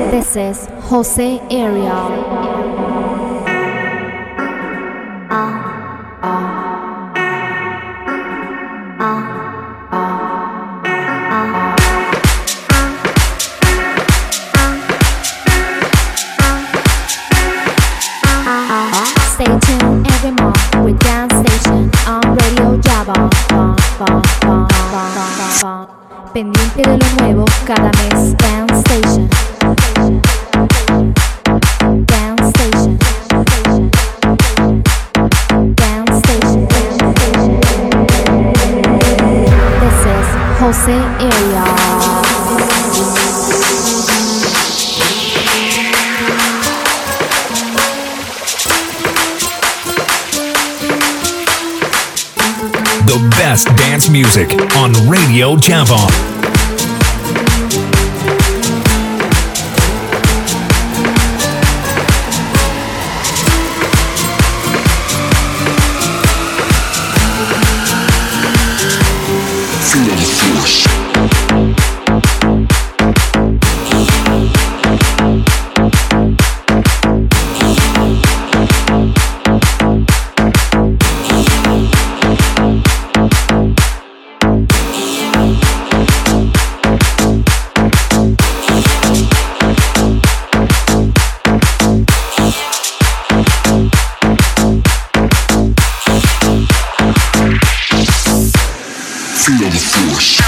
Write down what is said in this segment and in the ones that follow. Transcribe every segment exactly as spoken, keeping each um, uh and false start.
This is Jose Ariel. Stay tuned every month with Dance Station on Radio Java. Pendiente de lo nuevo cada mes. Dance Station. Dance Station. Dance Station. This is Jose Ariel. The best dance music on Radio Java. Feel the force. Feel the force.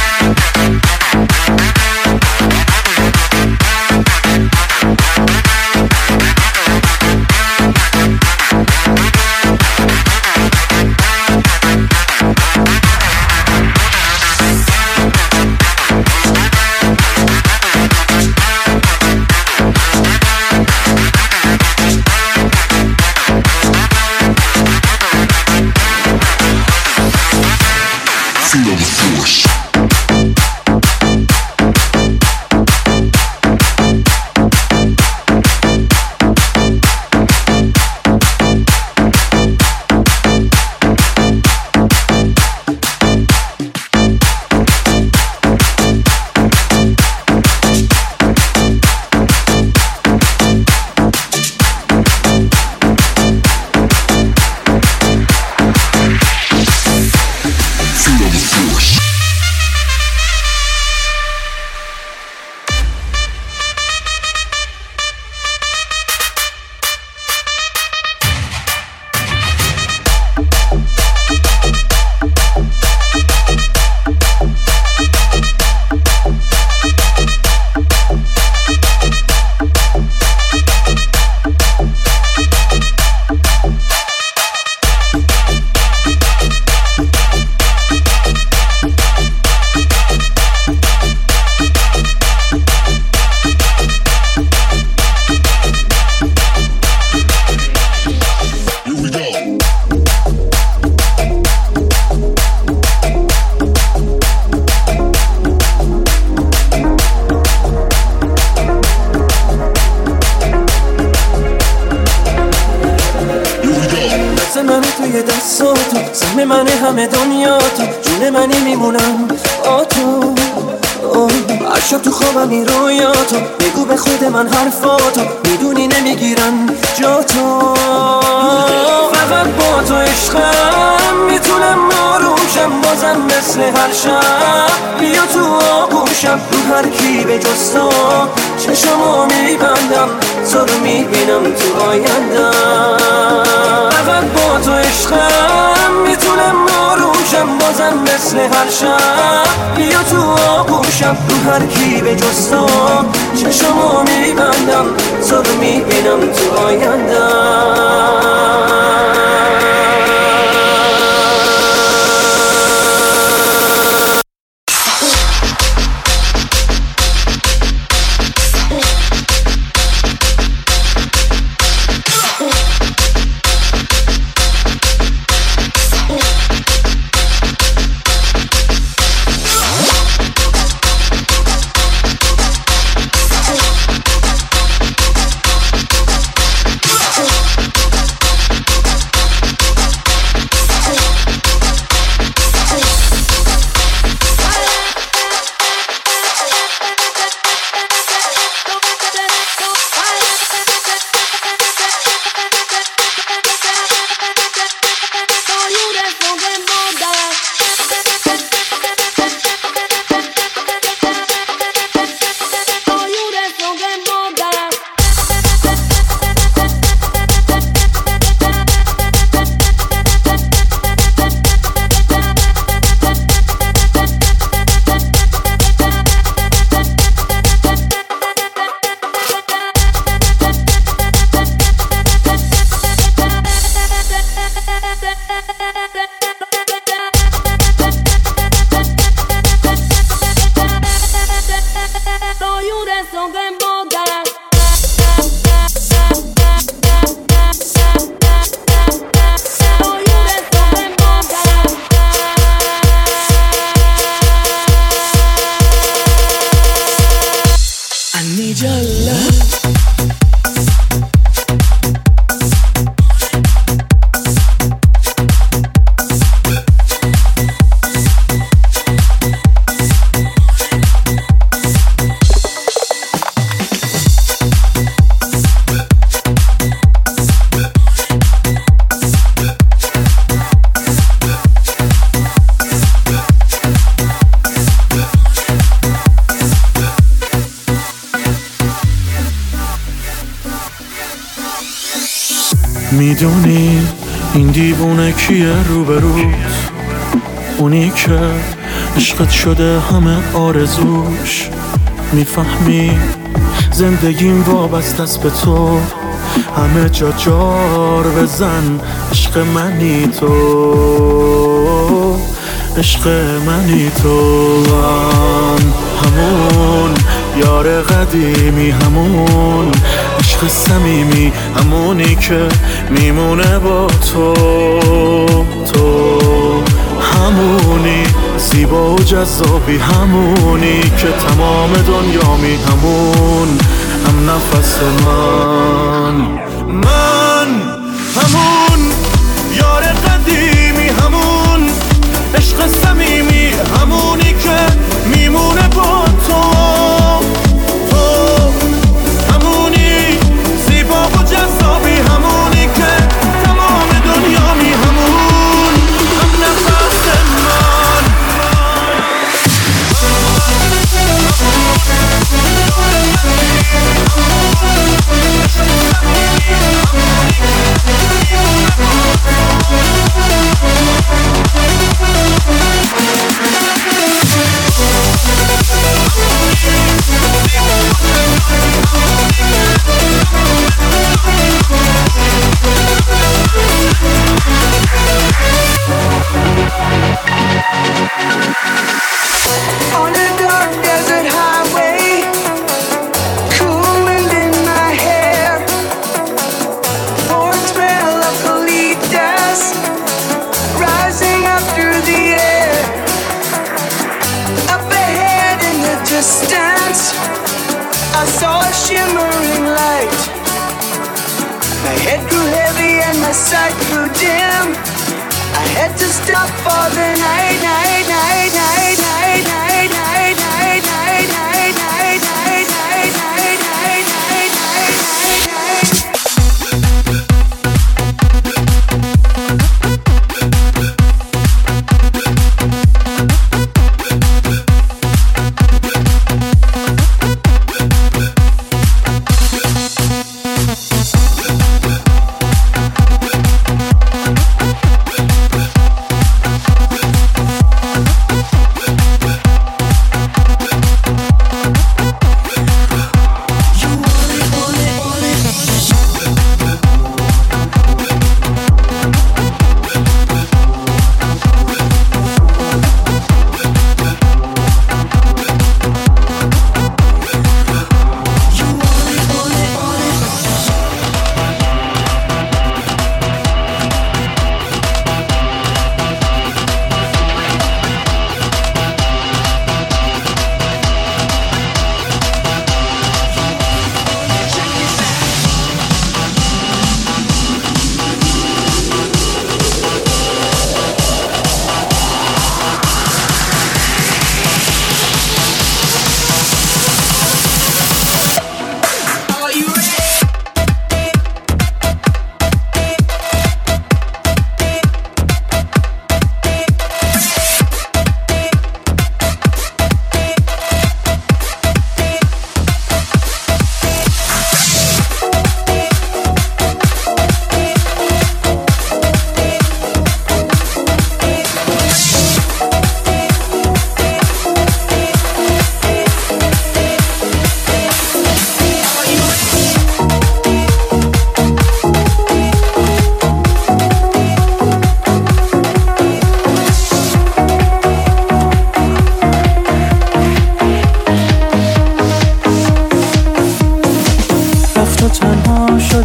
Feel the force. سهم من همه دنیا تو جون منی میمونم با تو هر شب تو خوابم رویاتو بگو به خود من حرفاتو میدونی نمیگیرن جا تو فقط با تو عشقم میتونم آرومشم بازم مثل هر شب بیا تو آغوشم رو هر کی به جز تو چشمو میبندم تو رو میبینم تو آیندم فقط با تو عشقم میتونم آرومشم بازم مثل هر شب بیا تو آغوشم رو هر کی به جز تو چشمو میبندم تو رو میبینم تو آیندم you that's on them border. I need your love. میدونی این دیوونه کیه روبروت؟ اونی که عشقت شده همه آرزوش. میفهمی زندگیم وابسته است به تو، همه جا جار بزن. عشق منی تو، عشق منی تو. من همون یار قدیمی، همون عشق صمیمی، همونی که میمونه با تو. تو همونی زیبا و جذابی، همونی که تمام دنیامی، همون هم نفس من. من همون یار قدیمی، همون عشق صمیمی، همونی که میمونه با تو. تو همونی زیبا و جذابی، همونی که تمام دنیامی، همون هم نفس من. On a dark desert highway, cool wind in my hair, warm smell of colitas rising up through the air. Up ahead in the distance, I saw a shimmering light. My head grew heavy and my sight grew dim. I had to stop for the night, night, night, night, night, night, night, night, night, night, night, night, night, night, night, night,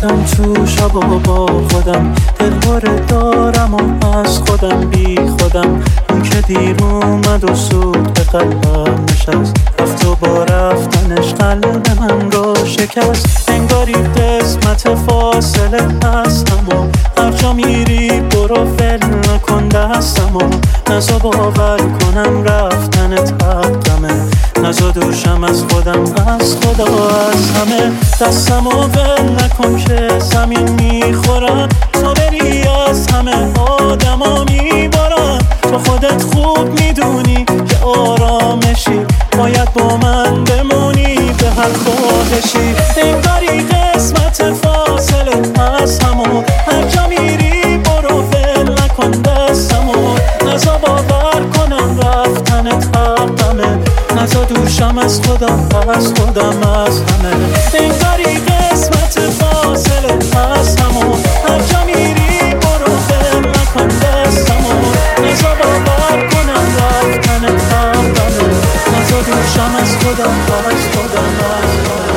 رفتم تو شب و با خودم دلهوره دارم و از خودم بی خودم. اون که دیر اومد و سود به قلبم نشست، رفت و با رفتنش قلب من رو شکست. انگاری قسمت فاصله هستم و هر جا میری برو ول نکن دستم و نزا باور کنم رفتنت حقمه. نزا دوشم از خودم از خدا از همه. دستم و ول نکن که زمین میخورم، تو بری از همه آدم ها میبارم. تو خودت خوب میدونی که آرامشی، باید با من بمونی به هر خواهشی. انگاری قسمت فاصله از همو هر جا میری برو ول نکن دستمو. نزا باور کنم رفتنت حقمه، نزا دوشم از خودم از خودم از همه. انگاری قسمت فاصله از همو هر جا میری برو ول نکن دستمو. نزا باور کنم رفتنت حقمه، نزا دوشم از خودم از خودم از همه.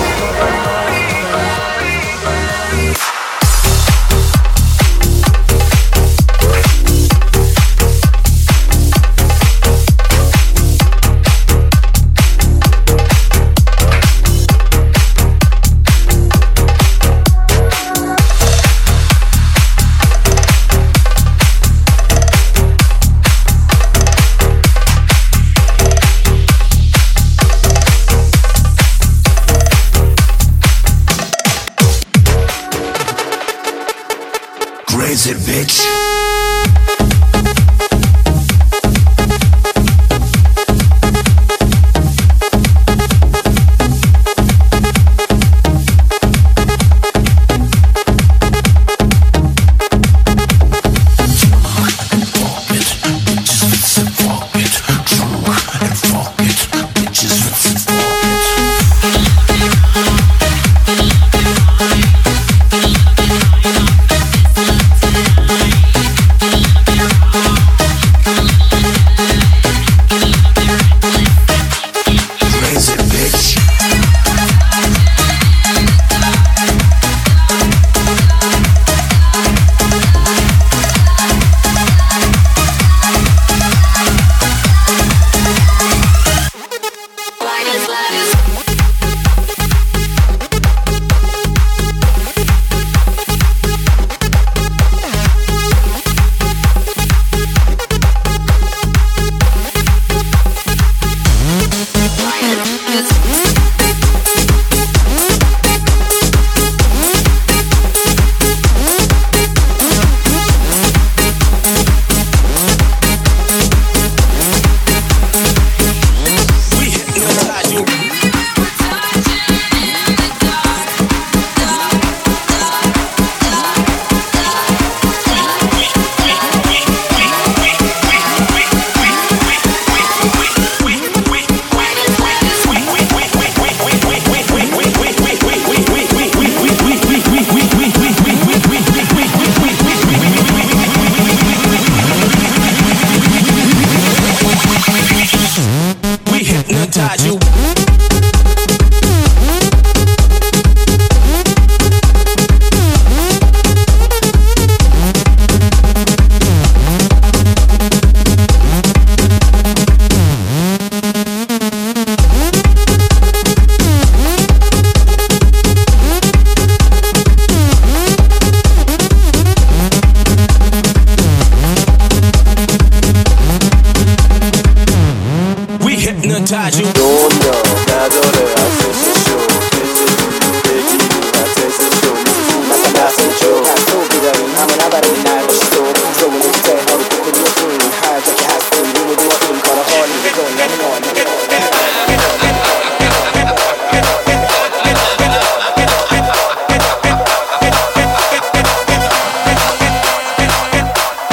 Crazy bitch.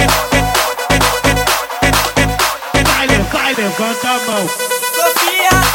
Sofia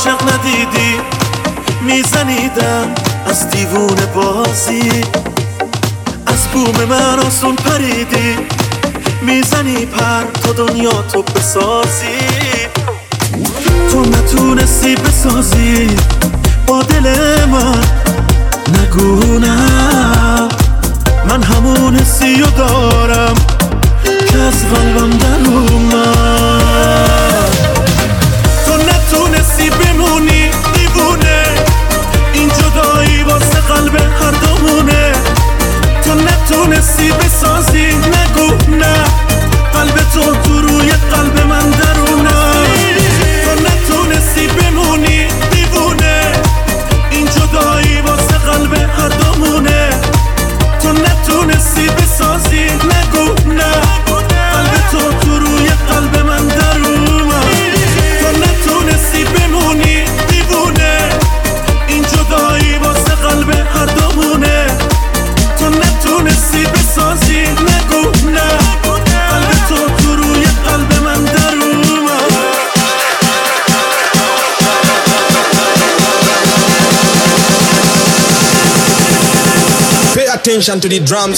عاشق ندیدی میزنیدم از دیوونه بازی، از بوم من آسون پریدی میزنی پر تا دنیا تو بسازی. تو نتونستی بسازی با دل من، نگو نه من همون حسی رو دارم که از قلبم در اومد. تو نتونستی بمونی دیوونه، این جدایی واسه قلب هر دومونه. تو نتونستی بسازی، نگو نه قلب تو تو روی قلب من درونه. تو نتونستی بمونی دیوونه، این جدایی واسه قلب هر دومونه. تو نتونستی بسازی، نگو نه قلب تو تو روی قلب من درونه. تو نتونستی بمونی دیوونه، این جدایی واسه قلب هر دومونه. تو نتونستی بسازی، نگو نه قلب تو تو روی قلب من درونه. Pay attention to the drums.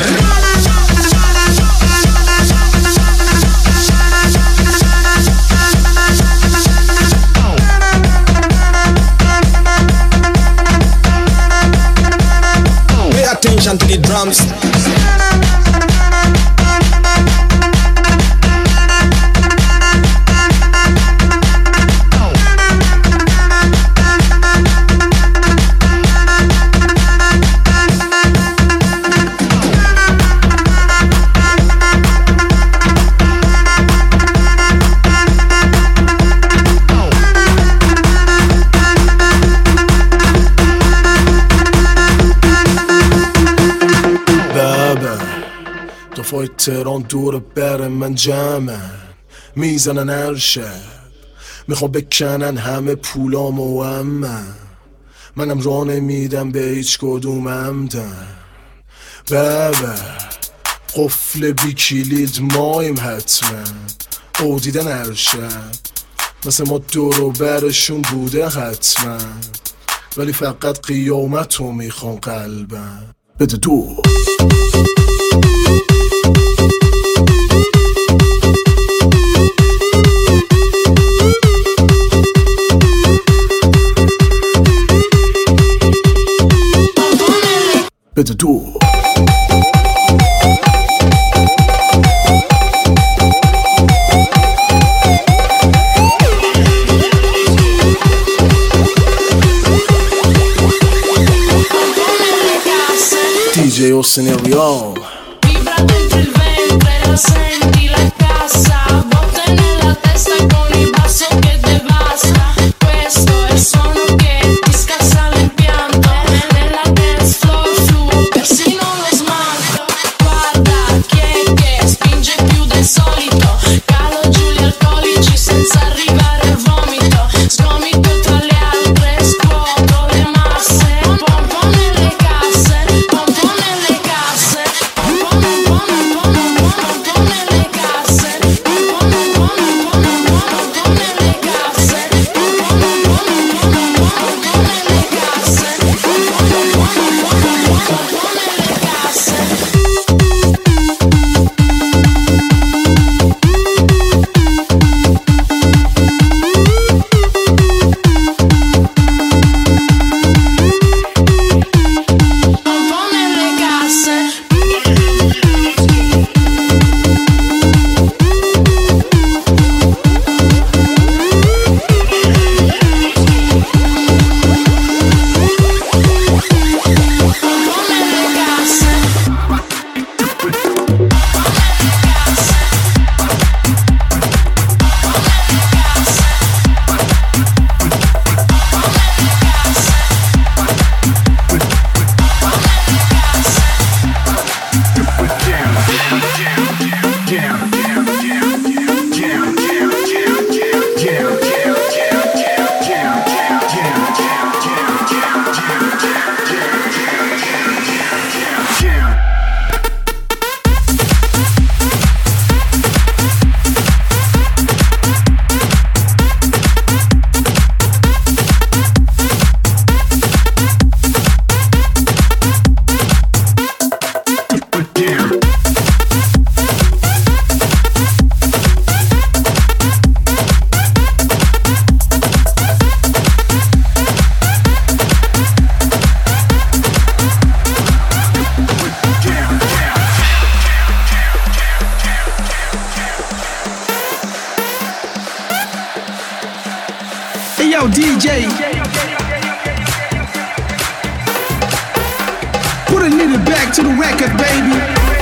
Pay attention to the drums. دفعه تهران دور بر من جمعن، میزنن هر شب میخوام بکنن همه پولام و امن. منم راه نمیدم به هیچ کدومم دن. بابا قفل بی کلید مایم حتما، او دیدن هر شب مثل ما دور و برشون بوده حتما. ولی فقط قیامتو میخوام قلبم بده دو. بده دو. دی جی Austin Real. Vibra dentro il ventre, la senti la cassa, botte nella testa con il basso che devasta. Questo è il suono che ti scassa l'impianto, nella dance floor su persino lo smalto. Guarda chi è che spinge più del solito, calo giù gli alcolici senza arrivare al vomito. Sgomito tra le altre, scuoto le masse, pompo nelle casse, pompo nelle casse, pompo, pompo, pompo, pompo nelle casse, pompo, pompo, Yo, D J, put a needle back to the record, baby.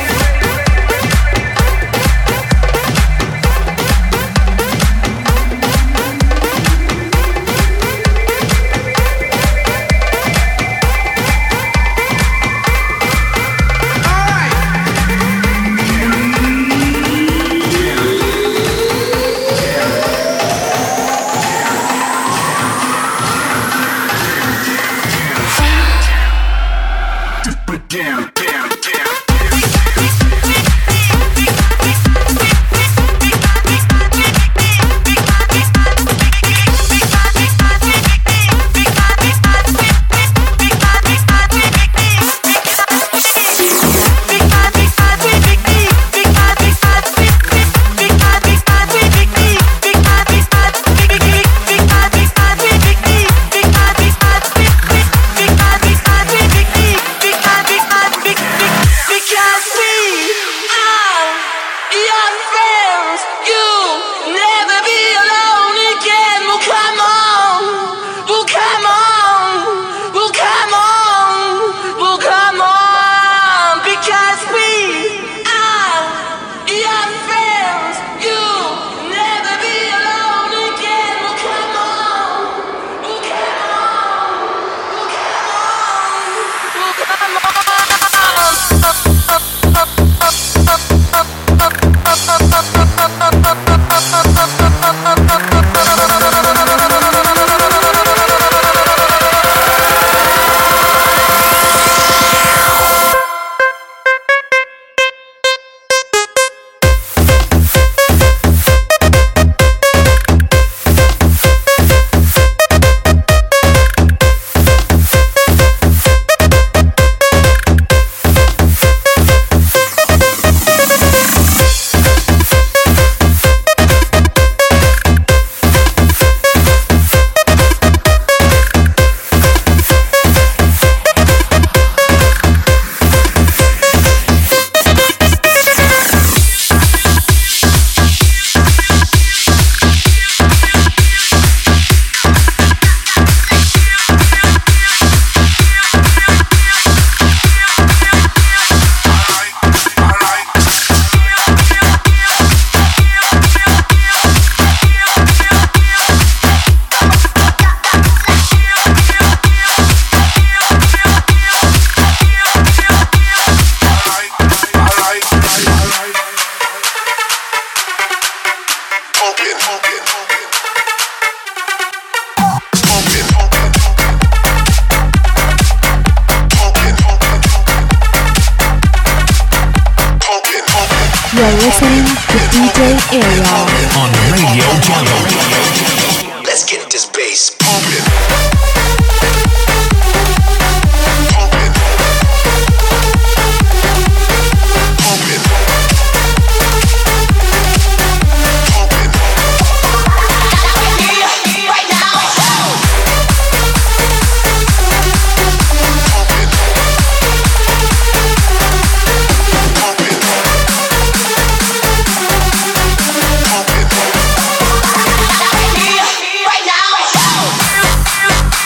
You're listening to D J Ariel on Radio Jungle. Let's get this bass pumping. Right now.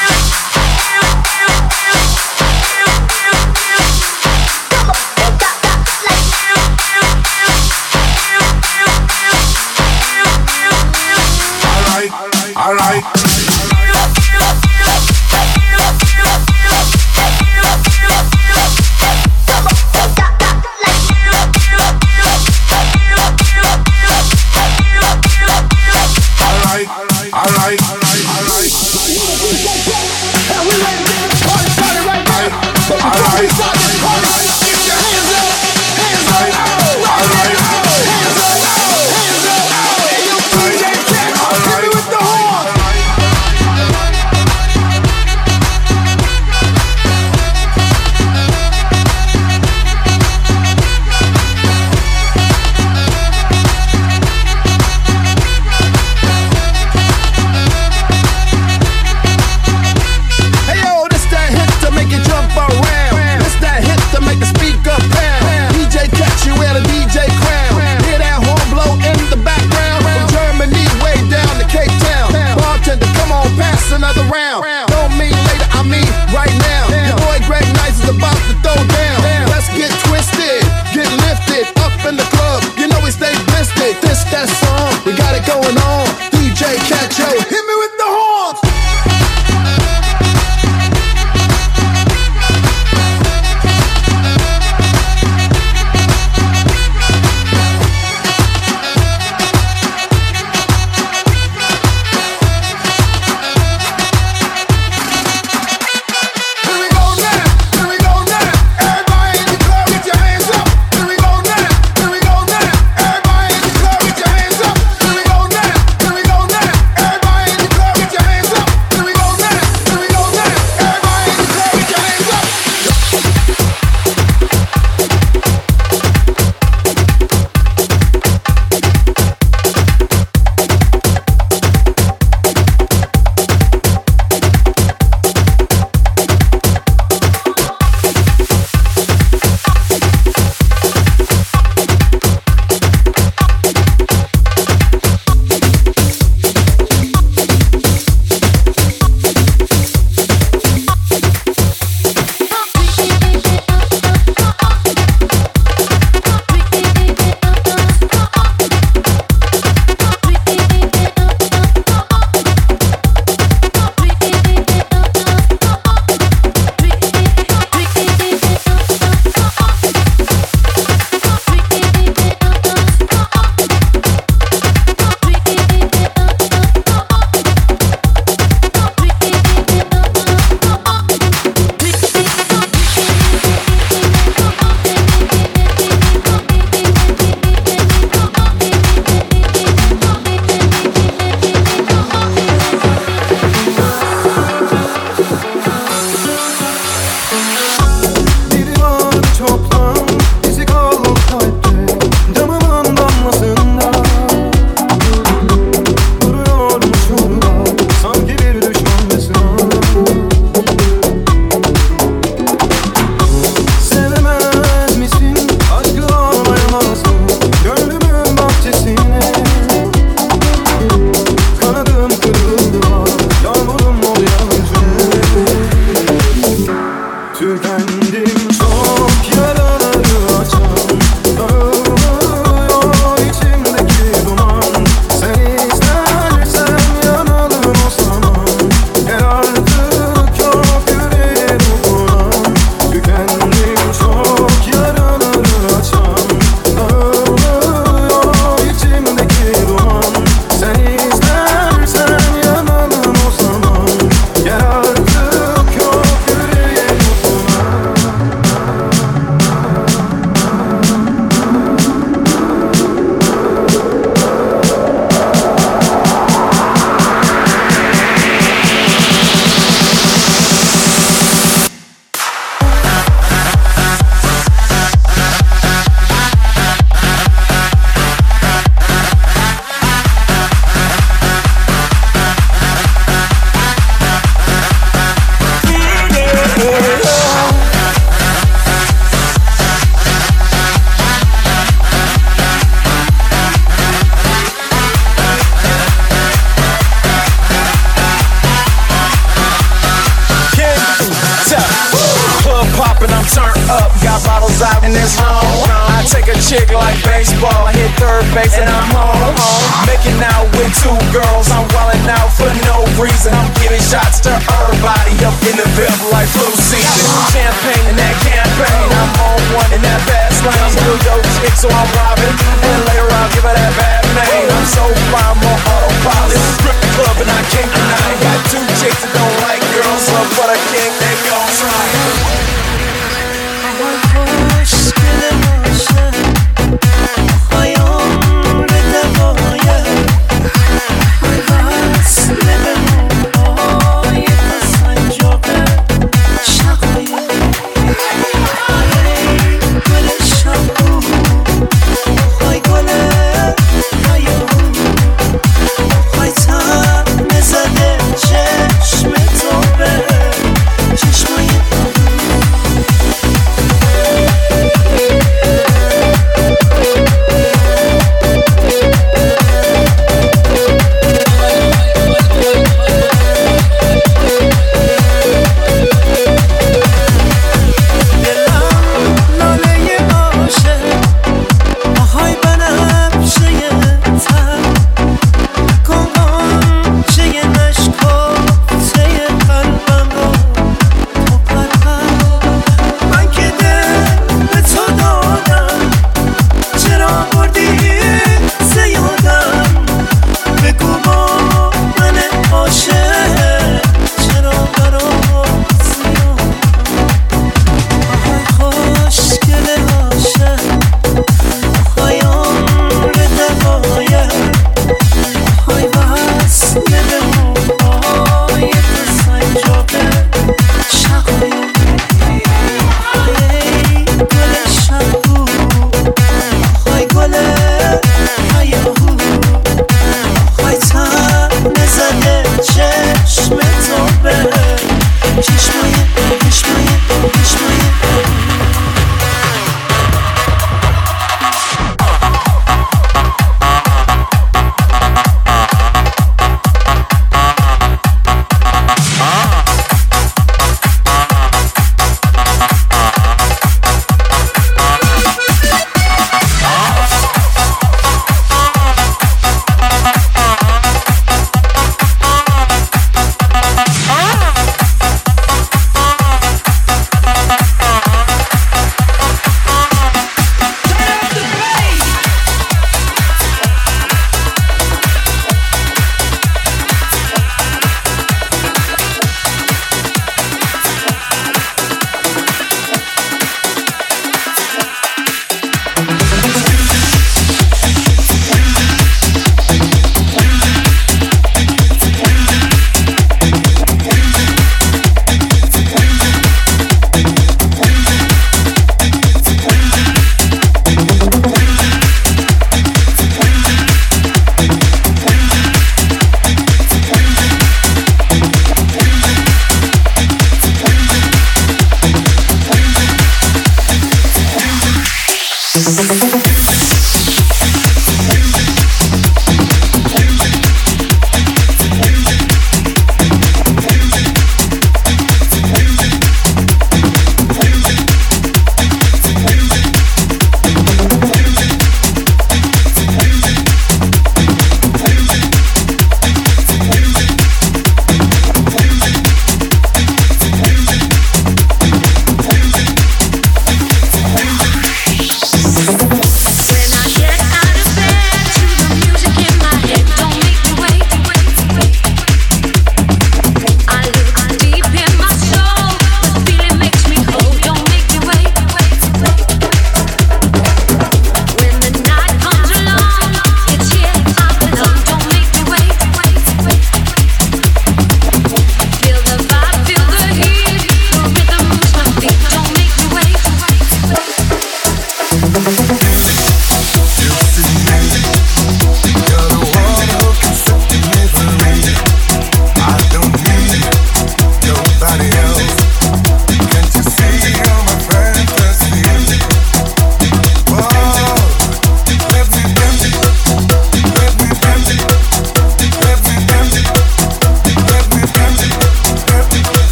in this home. I take a chick like baseball, I hit third base and I'm home. Making out with two girls, I'm wildin' out for no reason. I'm giving shots to everybody up in the bed like flu season. Champagne in that campaign, I'm on one in that fast lane. I'm real dope chick, so I'm robbing, and later I'll give her that bad name. I'm so fly, I'm on autopilot. Strip the club and I can't deny it. Got two chicks that don't like girls, so but I can't, they gon' try.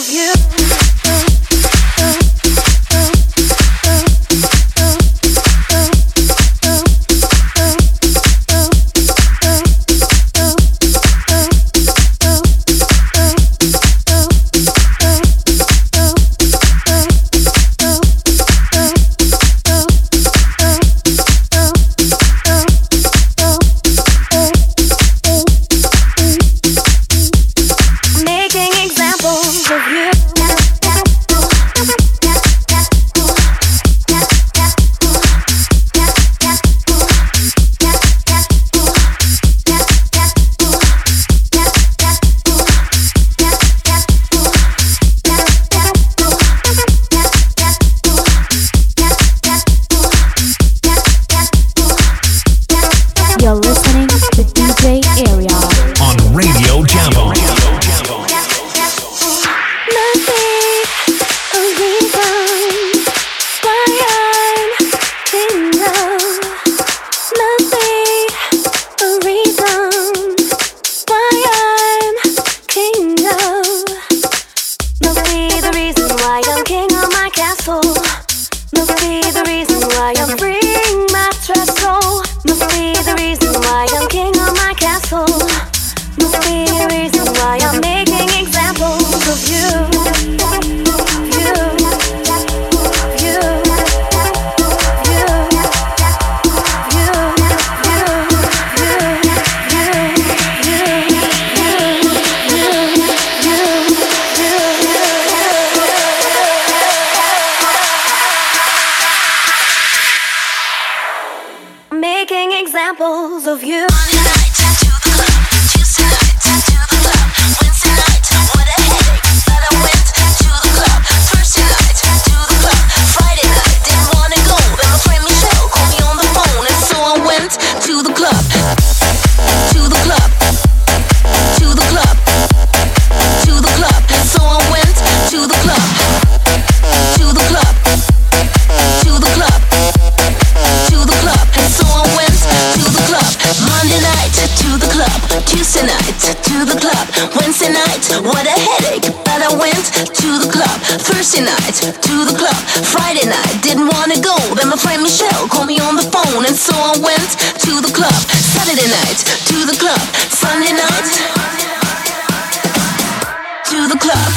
of you. You're listening to D J Area on Radio Jambo. Making examples of you. Wednesday night, what a headache, but I went to the club. Thursday night, to the club. Friday night, didn't wanna go, then my friend Michelle called me on the phone, and so I went to the club. Saturday night, to the club. Sunday night, to the club.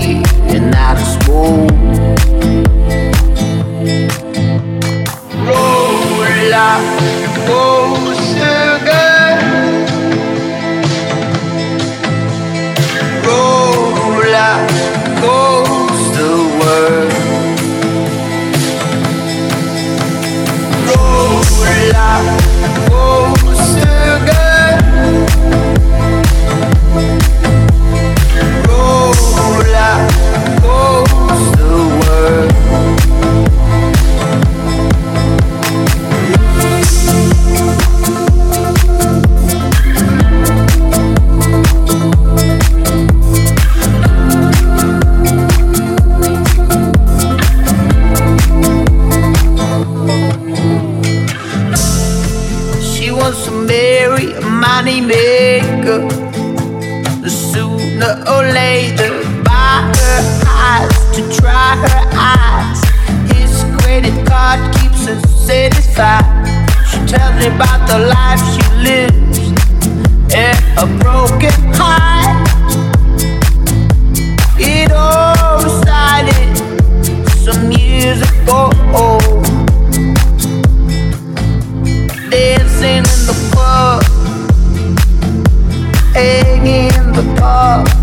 Roll satisfied. She tells me about the life she lives in a broken heart. It all started some years ago. Dancing in the club, hanging in the park.